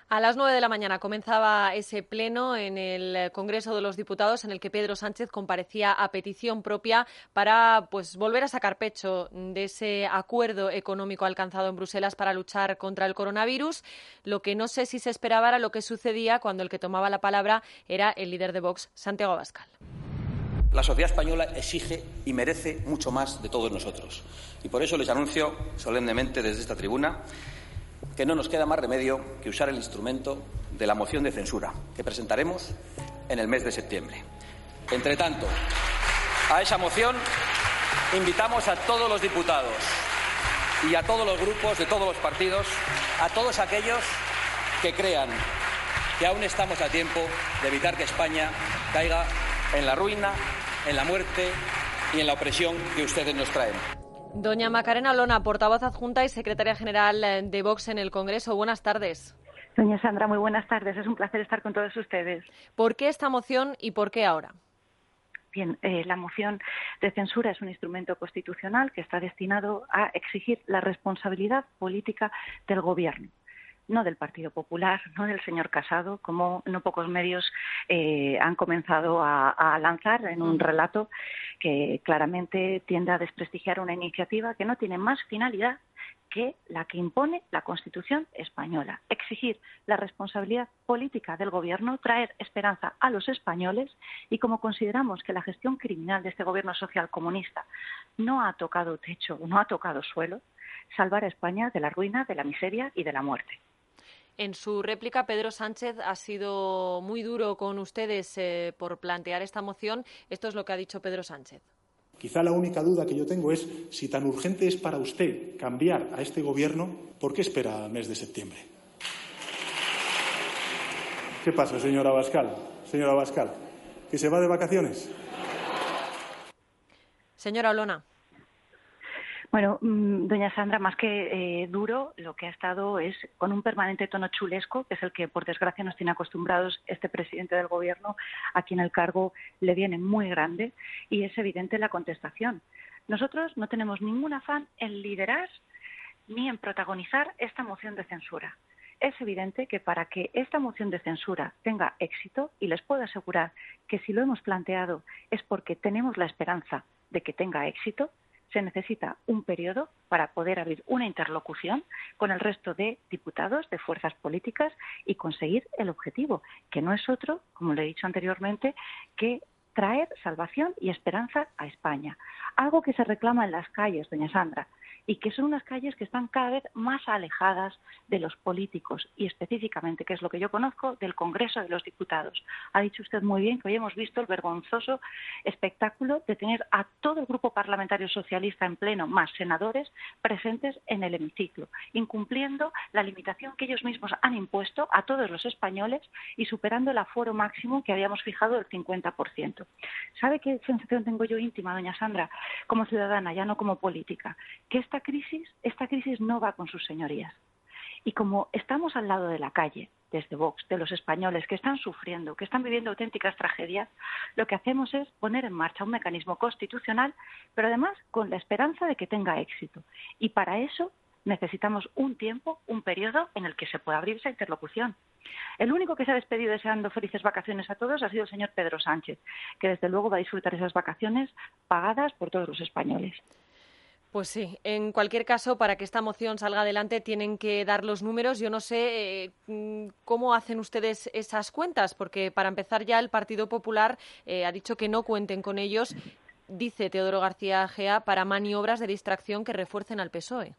A las 9 de la mañana comenzaba ese pleno en el Congreso de los Diputados en el que Pedro Sánchez comparecía a petición propia para volver a sacar pecho de ese acuerdo económico alcanzado en Bruselas para luchar contra el coronavirus. Lo que no sé si se esperaba era lo que sucedía cuando el que tomaba la palabra era el líder de Vox, Santiago Abascal. La sociedad española exige y merece mucho más de todos nosotros. Y por eso les anuncio solemnemente desde esta tribuna que no nos queda más remedio que usar el instrumento de la moción de censura que presentaremos en el mes de septiembre. Entre tanto, a esa moción invitamos a todos los diputados y a todos los grupos de todos los partidos, a todos aquellos que crean que aún estamos a tiempo de evitar que España caiga en la ruina, en la muerte y en la opresión que ustedes nos traen. Doña Macarena Olona, portavoz adjunta y secretaria general de Vox en el Congreso. Buenas tardes. Doña Sandra, muy buenas tardes. Es un placer estar con todos ustedes. ¿Por qué esta moción y por qué ahora? Bien, la moción de censura es un instrumento constitucional que está destinado a exigir la responsabilidad política del Gobierno. No del Partido Popular, no del señor Casado, como no pocos medios han comenzado a lanzar en un relato que claramente tiende a desprestigiar una iniciativa que no tiene más finalidad que la que impone la Constitución española. Exigir la responsabilidad política del Gobierno, traer esperanza a los españoles y como consideramos que la gestión criminal de este Gobierno social comunista no ha tocado techo, no ha tocado suelo, salvar a España de la ruina, de la miseria y de la muerte. En su réplica, Pedro Sánchez ha sido muy duro con ustedes por plantear esta moción. Esto es lo que ha dicho Pedro Sánchez. Quizá la única duda que yo tengo es si tan urgente es para usted cambiar a este Gobierno, ¿por qué espera al mes de septiembre? ¿Qué pasa, señora Abascal? Señora Abascal, ¿que se va de vacaciones? Señora Olona. Bueno, doña Sandra, más que duro, lo que ha estado es con un permanente tono chulesco, que es el que, por desgracia, nos tiene acostumbrados este presidente del Gobierno, a quien el cargo le viene muy grande, y es evidente la contestación. Nosotros no tenemos ningún afán en liderar ni en protagonizar esta moción de censura. Es evidente que para que esta moción de censura tenga éxito, y les puedo asegurar que si lo hemos planteado es porque tenemos la esperanza de que tenga éxito, se necesita un periodo para poder abrir una interlocución con el resto de diputados, de fuerzas políticas y conseguir el objetivo, que no es otro, como le he dicho anteriormente, que traer salvación y esperanza a España. Algo que se reclama en las calles, doña Sandra, y que son unas calles que están cada vez más alejadas de los políticos y específicamente, que es lo que yo conozco, del Congreso de los Diputados. Ha dicho usted muy bien que hoy hemos visto el vergonzoso espectáculo de tener a todo el grupo parlamentario socialista en pleno, más senadores, presentes en el hemiciclo, incumpliendo la limitación que ellos mismos han impuesto a todos los españoles y superando el aforo máximo que habíamos fijado del 50%. ¿Sabe qué sensación tengo yo íntima, doña Sandra, como ciudadana, ya no como política? Que esta crisis no va con sus señorías. Y como estamos al lado de la calle, desde Vox, de los españoles que están sufriendo, que están viviendo auténticas tragedias, lo que hacemos es poner en marcha un mecanismo constitucional, pero además con la esperanza de que tenga éxito. Y para eso necesitamos un tiempo, un periodo en el que se pueda abrir esa interlocución. El único que se ha despedido deseando felices vacaciones a todos ha sido el señor Pedro Sánchez, que desde luego va a disfrutar esas vacaciones pagadas por todos los españoles. Pues sí, en cualquier caso, para que esta moción salga adelante tienen que dar los números. Yo no sé cómo hacen ustedes esas cuentas, porque para empezar ya el Partido Popular ha dicho que no cuenten con ellos, dice Teodoro García Egea, para maniobras de distracción que refuercen al PSOE.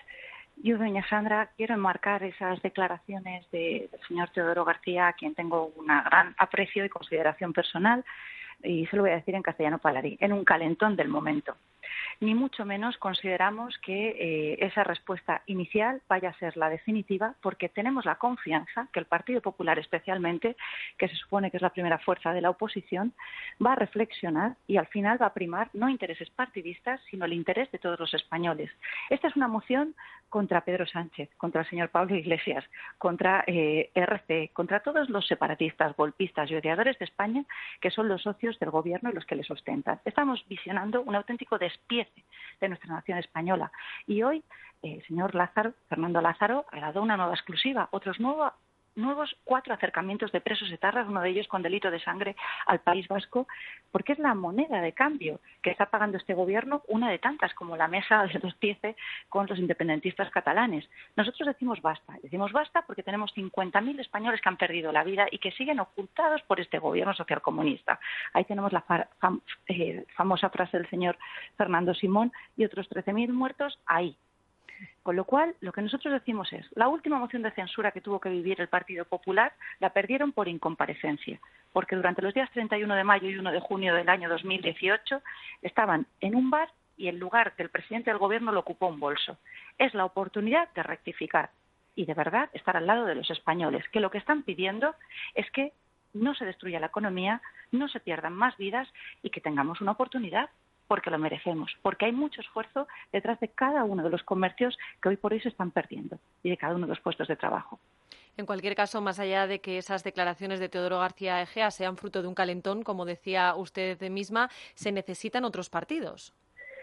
Yo, doña Sandra, quiero enmarcar esas declaraciones del señor Teodoro García, a quien tengo un gran aprecio y consideración personal, y se lo voy a decir en castellano paladí, en un calentón del momento. Ni mucho menos consideramos que esa respuesta inicial vaya a ser la definitiva, porque tenemos la confianza que el Partido Popular especialmente, que se supone que es la primera fuerza de la oposición, va a reflexionar y al final va a primar no intereses partidistas, sino el interés de todos los españoles. Esta es una moción contra Pedro Sánchez, contra el señor Pablo Iglesias, contra RC, contra todos los separatistas, golpistas y odiadores de España, que son los socios del Gobierno y los que le sustentan. Estamos visionando un auténtico despiece de nuestra nación española. Y hoy el señor Fernando Lázaro, ha dado una nueva exclusiva, otro nuevo nuevos 4 acercamientos de presos etarras, uno de ellos con delito de sangre al País Vasco, porque es la moneda de cambio que está pagando este gobierno, una de tantas como la mesa de los Piece con los independentistas catalanes. Nosotros decimos basta porque tenemos 50.000 españoles que han perdido la vida y que siguen ocultados por este gobierno socialcomunista. Ahí tenemos la famosa frase del señor Fernando Simón y otros 13.000 muertos ahí. Con lo cual, lo que nosotros decimos es, la última moción de censura que tuvo que vivir el Partido Popular la perdieron por incomparecencia, porque durante los días 31 de mayo y 1 de junio del año 2018 estaban en un bar y el lugar del presidente del Gobierno lo ocupó un bolso. Es la oportunidad de rectificar y de verdad estar al lado de los españoles, que lo que están pidiendo es que no se destruya la economía, no se pierdan más vidas y que tengamos una oportunidad, porque lo merecemos, porque hay mucho esfuerzo detrás de cada uno de los comercios que hoy por hoy se están perdiendo y de cada uno de los puestos de trabajo. En cualquier caso, más allá de que esas declaraciones de Teodoro García Egea sean fruto de un calentón, como decía usted misma, se necesitan otros partidos.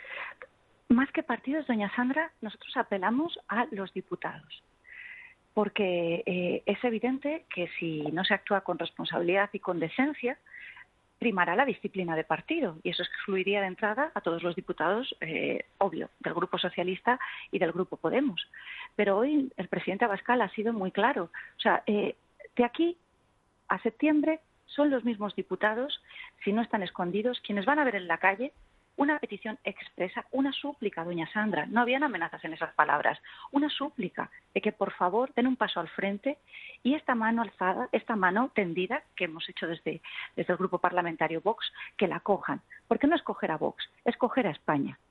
Más que partidos, doña Sandra, nosotros apelamos a los diputados, porque es evidente que si no se actúa con responsabilidad y con decencia, primará la disciplina de partido y eso excluiría de entrada a todos los diputados, obvio, del Grupo Socialista y del Grupo Podemos. Pero hoy el presidente Abascal ha sido muy claro. O sea, de aquí a septiembre son los mismos diputados, si no están escondidos, quienes van a ver en la calle una petición expresa, una súplica, doña Sandra, no habían amenazas en esas palabras, una súplica de que por favor den un paso al frente y esta mano alzada, esta mano tendida que hemos hecho desde el grupo parlamentario Vox, que la cojan. Porque no es coger a Vox, es coger a España.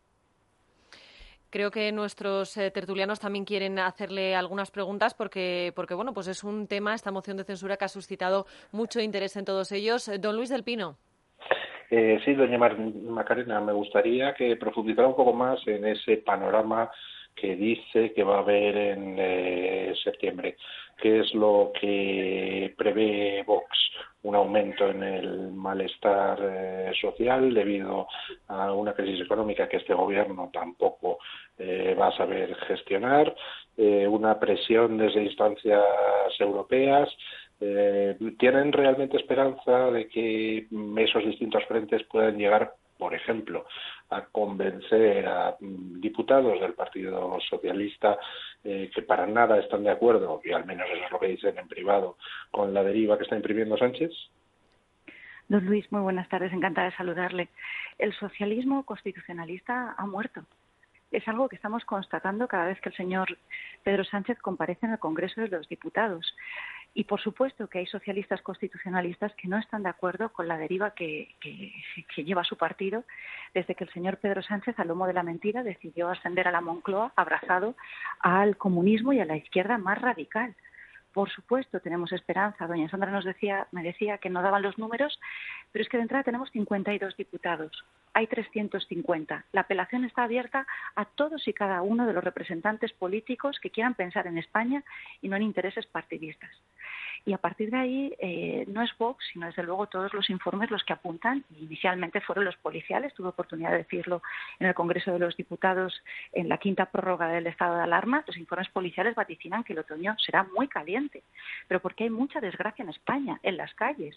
Creo que nuestros tertulianos también quieren hacerle algunas preguntas porque bueno, pues es un tema, esta moción de censura que ha suscitado mucho interés en todos ellos. Don Luis del Pino. Sí, doña Macarena, me gustaría que profundizara un poco más en ese panorama que dice que va a haber en septiembre. ¿Qué es lo que prevé Vox? Un aumento en el malestar social debido a una crisis económica que este gobierno tampoco va a saber gestionar, una presión desde instancias europeas. ¿Tienen realmente esperanza de que esos distintos frentes puedan llegar, por ejemplo, a convencer a diputados del Partido Socialista que para nada están de acuerdo, y al menos eso es lo que dicen en privado, con la deriva que está imprimiendo Sánchez? Don Luis, muy buenas tardes, encantada de saludarle. El socialismo constitucionalista ha muerto. Es algo que estamos constatando cada vez que el señor Pedro Sánchez comparece en el Congreso de los Diputados. Y por supuesto que hay socialistas constitucionalistas que no están de acuerdo con la deriva que lleva su partido desde que el señor Pedro Sánchez, al lomo de la mentira, decidió ascender a la Moncloa abrazado al comunismo y a la izquierda más radical. Por supuesto, tenemos esperanza. Doña Sandra me decía que no daban los números, pero es que de entrada tenemos 52 diputados. Hay 350. La apelación está abierta a todos y cada uno de los representantes políticos que quieran pensar en España y no en intereses partidistas. Y a partir de ahí no es Vox, sino desde luego todos los informes los que apuntan, y inicialmente fueron los policiales, tuve oportunidad de decirlo en el Congreso de los Diputados en la quinta prórroga del estado de alarma, los informes policiales vaticinan que el otoño será muy caliente, pero porque hay mucha desgracia en España, en las calles.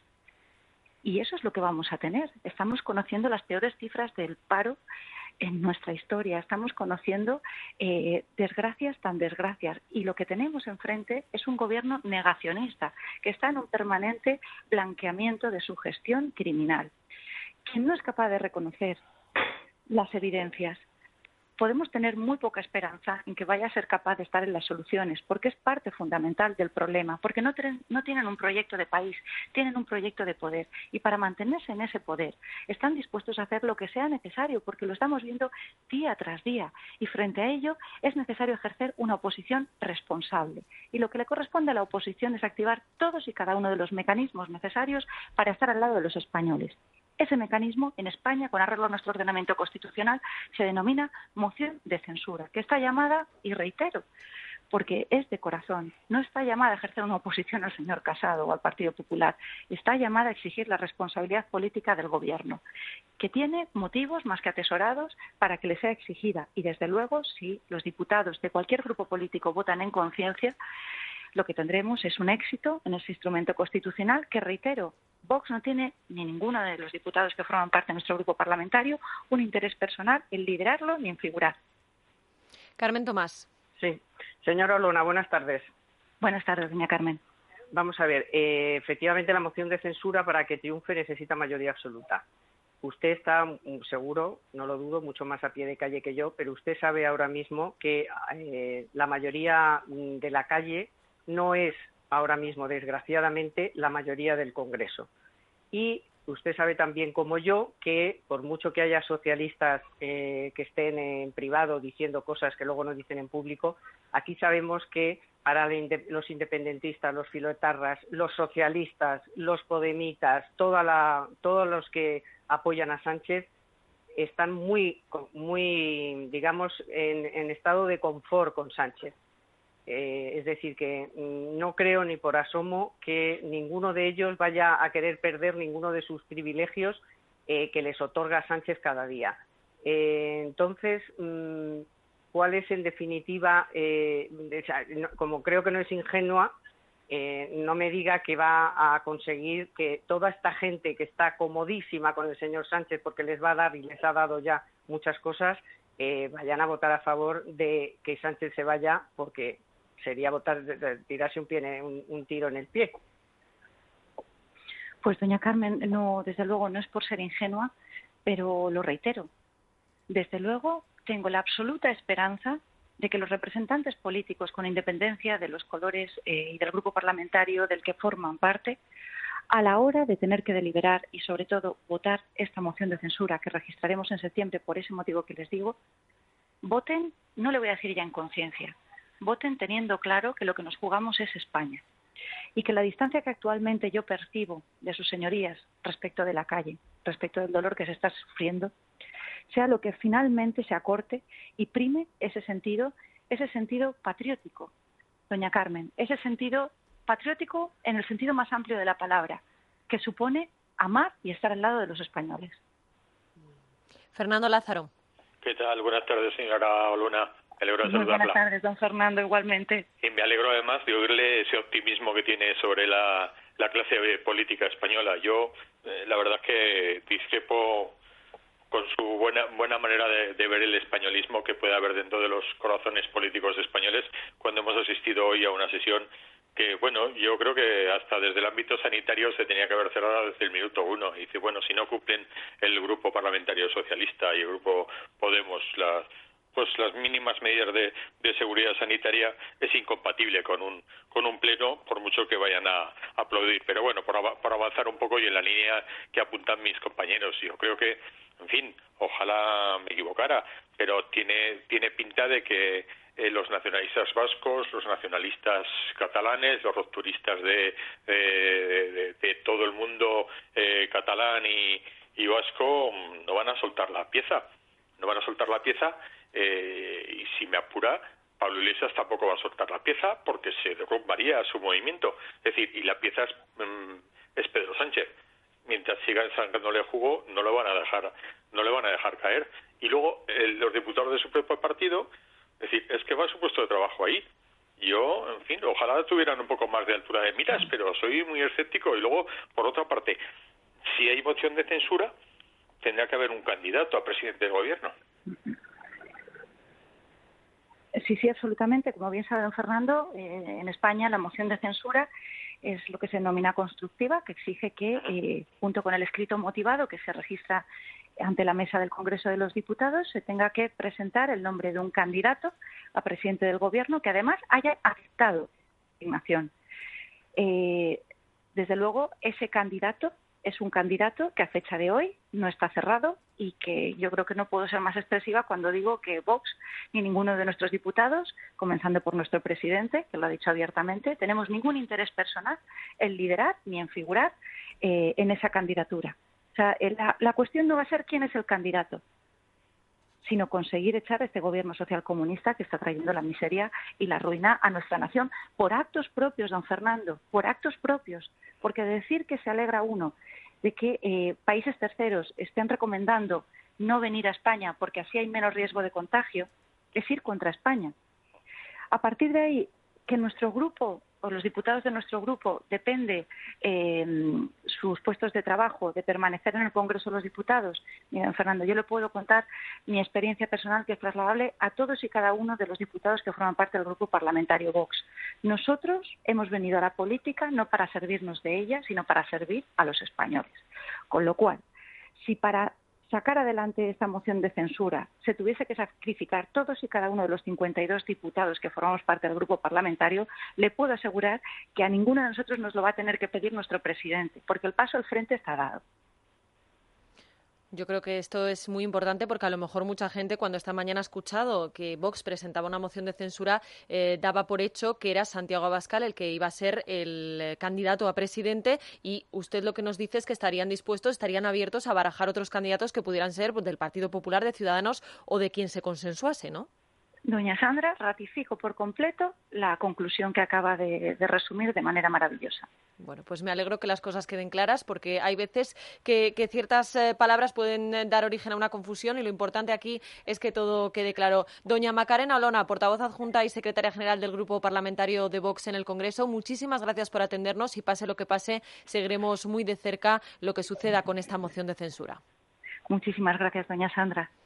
Y eso es lo que vamos a tener. Estamos conociendo las peores cifras del paro en nuestra historia. Estamos conociendo desgracias tan desgracias. Y lo que tenemos enfrente es un gobierno negacionista que está en un permanente blanqueamiento de su gestión criminal. Quien no es capaz de reconocer las evidencias, podemos tener muy poca esperanza en que vaya a ser capaz de estar en las soluciones, porque es parte fundamental del problema, porque no tienen un proyecto de país, tienen un proyecto de poder, y para mantenerse en ese poder están dispuestos a hacer lo que sea necesario, porque lo estamos viendo día tras día, y frente a ello es necesario ejercer una oposición responsable, y lo que le corresponde a la oposición es activar todos y cada uno de los mecanismos necesarios para estar al lado de los españoles. Ese mecanismo, en España, con arreglo a nuestro ordenamiento constitucional, se denomina moción de censura, que está llamada, y reitero, porque es de corazón, no está llamada a ejercer una oposición al señor Casado o al Partido Popular, está llamada a exigir la responsabilidad política del Gobierno, que tiene motivos más que atesorados para que le sea exigida. Y, desde luego, si los diputados de cualquier grupo político votan en conciencia, lo que tendremos es un éxito en ese instrumento constitucional que, reitero, Vox no tiene, ni ninguno de los diputados que forman parte de nuestro grupo parlamentario, un interés personal en liderarlo ni en figurar. Carmen Tomás. Sí. Señora Olona, buenas tardes. Buenas tardes, doña Carmen. Vamos a ver, efectivamente la moción de censura para que triunfe necesita mayoría absoluta. Usted está seguro, no lo dudo, mucho más a pie de calle que yo, pero usted sabe ahora mismo que la mayoría de la calle no es ahora mismo, desgraciadamente, la mayoría del Congreso. Y usted sabe también como yo que por mucho que haya socialistas que estén en privado diciendo cosas que luego no dicen en público, aquí sabemos que para los independentistas, los filoetarras, los socialistas, los podemitas, todos los que apoyan a Sánchez están muy digamos, en estado de confort con Sánchez. Es decir, que no creo ni por asomo que ninguno de ellos vaya a querer perder ninguno de sus privilegios que les otorga Sánchez cada día. Entonces, ¿cuál es en definitiva? Como creo que no es ingenua, no me diga que va a conseguir que toda esta gente que está comodísima con el señor Sánchez porque les va a dar y les ha dado ya muchas cosas, vayan a votar a favor de que Sánchez se vaya, porque sería tirarse un tiro en el pie. Pues doña Carmen, no, desde luego no es por ser ingenua, pero lo reitero. Desde luego tengo la absoluta esperanza de que los representantes políticos, con independencia de los colores y del grupo parlamentario del que forman parte, a la hora de tener que deliberar y sobre todo votar esta moción de censura que registraremos en septiembre por ese motivo que les digo, voten, no le voy a decir ya en conciencia, voten teniendo claro que lo que nos jugamos es España y que la distancia que actualmente yo percibo de sus señorías respecto de la calle, respecto del dolor que se está sufriendo, sea lo que finalmente se acorte y prime ese sentido patriótico, doña Carmen, ese sentido patriótico en el sentido más amplio de la palabra, que supone amar y estar al lado de los españoles. Fernando Lázaro. ¿Qué tal? Buenas tardes, señora Olona. Me alegro de saludarla. Buenas tardes, don Fernando, igualmente. Y me alegro además de oírle ese optimismo que tiene sobre la clase política española. Yo, la verdad es que discrepo con su buena manera de ver el españolismo que puede haber dentro de los corazones políticos españoles cuando hemos asistido hoy a una sesión que, bueno, yo creo que hasta desde el ámbito sanitario se tenía que haber cerrado desde el minuto uno. Y dice, bueno, si no cumplen el grupo parlamentario socialista y el grupo Podemos las mínimas medidas de seguridad sanitaria, es incompatible con un pleno, por mucho que vayan a aplaudir. Pero bueno, por avanzar un poco y en la línea que apuntan mis compañeros, yo creo que, en fin, ojalá me equivocara, pero tiene pinta de que los nacionalistas vascos, los nacionalistas catalanes, los rupturistas de todo el mundo catalán y vasco no van a soltar la pieza. Y si me apura, Pablo Iglesias tampoco va a soltar la pieza porque se derrumbaría su movimiento. Es decir, y la pieza es Pedro Sánchez. Mientras sigan sacándole jugo, no le van a dejar caer. Y luego los diputados de su propio partido, es decir, es que va su puesto de trabajo ahí. Yo, en fin, ojalá tuvieran un poco más de altura de miras, pero soy muy escéptico. Y luego, por otra parte, si hay moción de censura, tendrá que haber un candidato a presidente del gobierno. Sí, absolutamente. Como bien sabe don Fernando, en España la moción de censura es lo que se denomina constructiva, que exige que, junto con el escrito motivado que se registra ante la mesa del Congreso de los Diputados, se tenga que presentar el nombre de un candidato a presidente del Gobierno que además haya aceptado la designación. Desde luego, ese candidato es un candidato que a fecha de hoy no está cerrado y que yo creo que no puedo ser más expresiva cuando digo que Vox ni ninguno de nuestros diputados, comenzando por nuestro presidente, que lo ha dicho abiertamente, tenemos ningún interés personal en liderar ni en figurar en esa candidatura. O sea, la cuestión no va a ser quién es el candidato, sino conseguir echar a este gobierno socialcomunista que está trayendo la miseria y la ruina a nuestra nación por actos propios, don Fernando, por actos propios. Porque decir que se alegra uno de que países terceros estén recomendando no venir a España porque así hay menos riesgo de contagio, es ir contra España. A partir de ahí, que nuestro grupo o los diputados de nuestro grupo depende sus puestos de trabajo de permanecer en el Congreso de los Diputados, mira, Fernando, yo le puedo contar mi experiencia personal que es trasladable a todos y cada uno de los diputados que forman parte del grupo parlamentario Vox. Nosotros hemos venido a la política no para servirnos de ella, sino para servir a los españoles. Con lo cual, si para sacar adelante esta moción de censura se tuviese que sacrificar todos y cada uno de los 52 diputados que formamos parte del grupo parlamentario, le puedo asegurar que a ninguno de nosotros nos lo va a tener que pedir nuestro presidente, porque el paso al frente está dado. Yo creo que esto es muy importante porque a lo mejor mucha gente cuando esta mañana ha escuchado que Vox presentaba una moción de censura daba por hecho que era Santiago Abascal el que iba a ser el candidato a presidente y usted lo que nos dice es que estarían dispuestos, estarían abiertos a barajar otros candidatos que pudieran ser del Partido Popular, de Ciudadanos o de quien se consensuase, ¿no? Doña Sandra, ratifico por completo la conclusión que acaba de resumir de manera maravillosa. Bueno, pues me alegro que las cosas queden claras porque hay veces que ciertas palabras pueden dar origen a una confusión y lo importante aquí es que todo quede claro. Doña Macarena Olona, portavoz adjunta y secretaria general del Grupo Parlamentario de Vox en el Congreso, muchísimas gracias por atendernos y pase lo que pase, seguiremos muy de cerca lo que suceda con esta moción de censura. Muchísimas gracias, doña Sandra.